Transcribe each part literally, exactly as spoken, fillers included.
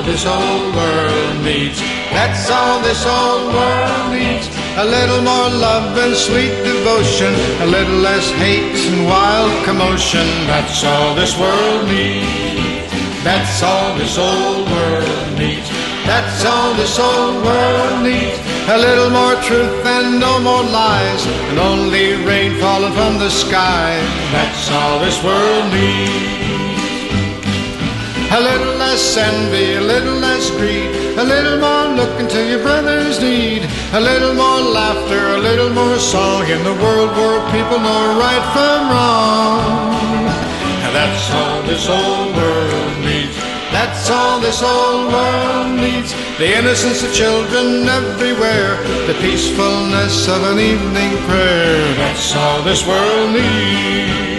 this old world needs. That's all this old world needs. A little more love and sweet devotion, a little less hate and wild commotion. That's all this world needs. That's all this old world needs. That's all this old world needs. A little more truth and no more lies, and only rain falling from the sky. That's all this world needs. A little less envy, a little less greed, a little more look into your brother's need, a little more laughter, a little more song in the world where people know right from wrong. That's all this old world needs. That's all this old world needs. The innocence of children everywhere, the peacefulness of an evening prayer. That's all this world needs.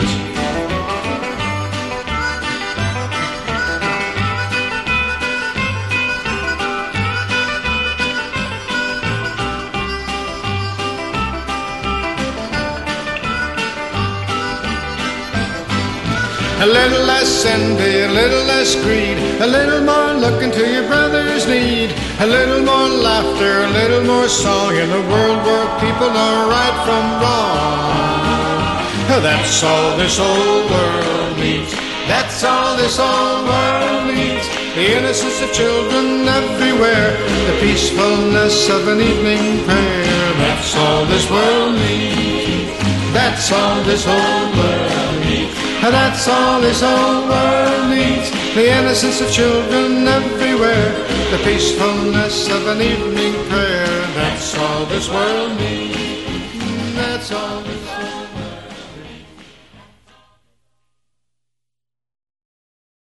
A little less envy, a little less greed, a little more look into your brother's need, a little more laughter, a little more song in a world where people know right from wrong. That's all this old world needs. That's all this old world needs. The innocence of children everywhere, the peacefulness of an evening prayer. That's all this world needs. That's all this old world needs. That's all this old world needs. The innocence of children everywhere, the peacefulness of an evening prayer. That's all this world needs. That's all this world needs.